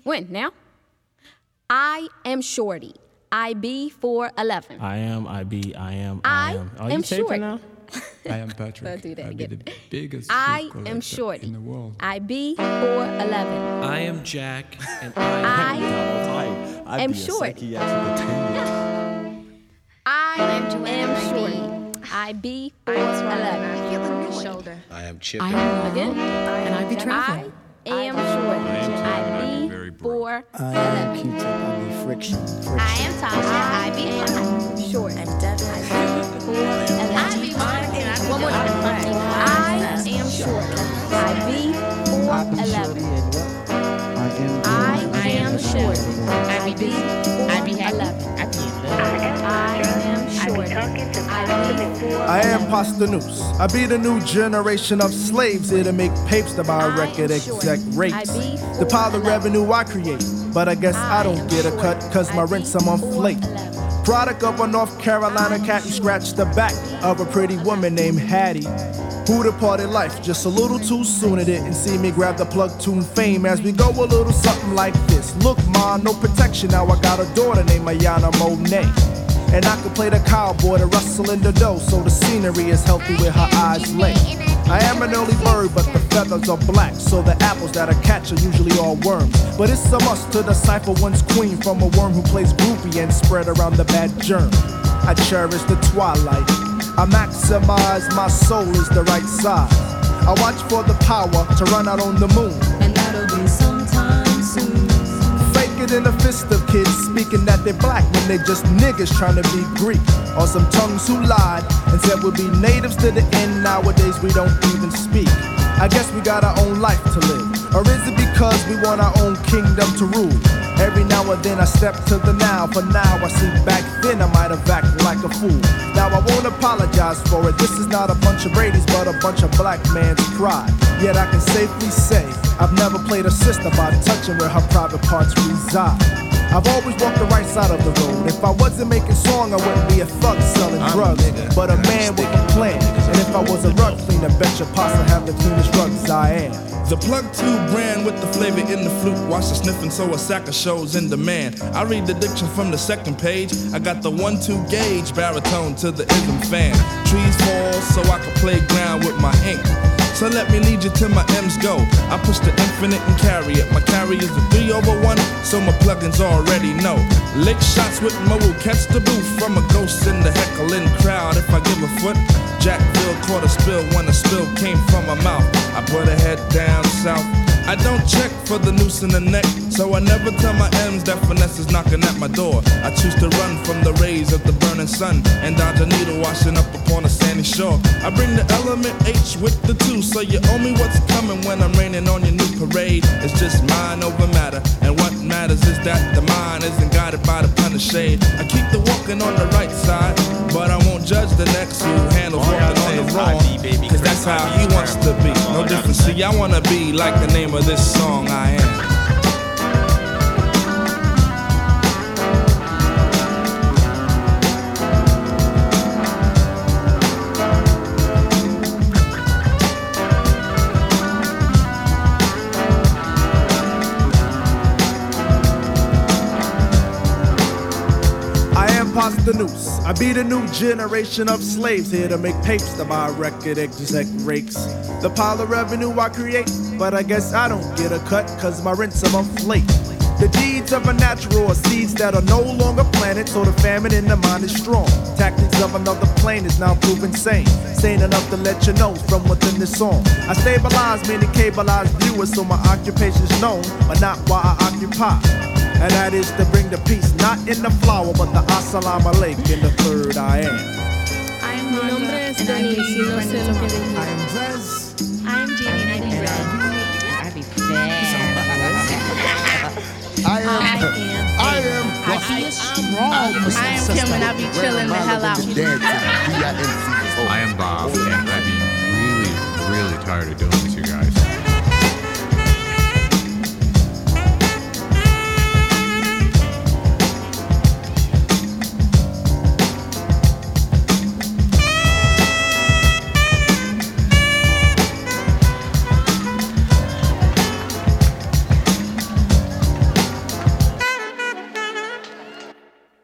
When? Now? I am Shorty. IB411. I am. Oh, you am taping Shorty. now? I am Patrick. I'll do that I be again. the biggest I shoe am collector Shorty. in the world. IB411. I am Jack, and I I'd am be a short. psychiatric attendant. I am Shorty. IB411. Shoulder. I am Chip. I am Laurel, Again? and I be I traffic. am Shorty. IB411. I am Q-tip, I be friction. I am Tasha. I be Short. I'm Devin. IB411. One more time. I am Short. IB411. I am Short. IB411. I am Pastanuce. I be the new generation of slaves here to make papes to buy record exec rates. The pile of revenue I create, but I guess I don't get a cut cause my rent's a month late. Product of a North Carolina cat who scratched the back of a pretty woman named Hattie. Who departed life just a little too soon. It didn't see me grab the plug tune fame as we go a little something like this. Look, ma, no protection. Now I got a daughter named Ayana Monet. And I can play the cowboy to rustle in the dough, so the scenery is healthy where her eyes lay. I am an early bird, but the feathers are black, so the apples that I catch are usually all worms. But it's a must to decipher one's queen from a worm who plays groupie and spread around the bad germ. I cherish the twilight. I maximize my soul is the right size. I watch for the power to run out on the moon. And that'll be sometime soon. Fake it in the fist of kids speaking that they're black when they just niggas trying to be Greek. Or some tongues who lied and said we'll be natives to the end. Nowadays we don't even speak. I guess we got our own life to live. Or is it because we want our own kingdom to rule? Every now and then I step to the now. For now I see back then I might have acted like a fool. Now I won't apologize for it. This is not a bunch of Brady's but a bunch of black man's pride. Yet I can safely say I've never played a sister by touching where her private parts reside. I've always walked the right side of the road. If I wasn't making song, I wouldn't be a thug selling drugs, but a man with a plan. And if I was a rug cleaner, bet your pasta have the cleanest rugs I am. The Plug 2 brand with the flavor in the flute. Watch the sniffing so a sack of shows in demand. I read the diction from the second page. I got the 1-2 gauge baritone to the ism fan. Trees fall so I can play ground with my ink. So let me lead you till my M's go. I push the infinite and carry it. My carry is a 3/1, so my plugins already know. Lick shots with Mo will catch the booth from a ghost in the heckling crowd. If I give a foot, Jackville caught a spill when a spill came from my mouth. I put her head down south. I don't check for the noose in the neck, so I never tell my M's that finesse is knocking at my door. I choose to run from the rays of the burning sun and dodge a needle washing up upon a sandy shore. I bring the element H with the 2, so you owe me what's coming when I'm raining on your new parade. It's just mind over matter, and what matters is that the mind isn't guided by the punter shade. I keep the walking on the right side, but I won't judge the next who handles walking on the wrong, cause that's how he wants to be. No difference, see, I wanna be like the name of this song I am. Pastanuce. I be the new generation of slaves here to make tapes to buy record exec rakes. The pile of revenue I create, but I guess I don't get a cut cause my rent's a month late. The deeds of a natural are seeds that are no longer planted, so the famine in the mind is strong. Tactics of another plane is now proven sane. Sane enough to let you know from within this song. I stabilize many cableized viewers so my occupation's known, but not why I occupy. And that is to bring the peace, not in the flower, but the assalamu alaikum in the third I am. Mi nombre es Denise y no sé lo que dije. I am Drez. I am Jeannie and I be red. I be fast. I am Kim and I be chilling the hell out. I am Bob, and I'd be really, really tired of doing this, you guys.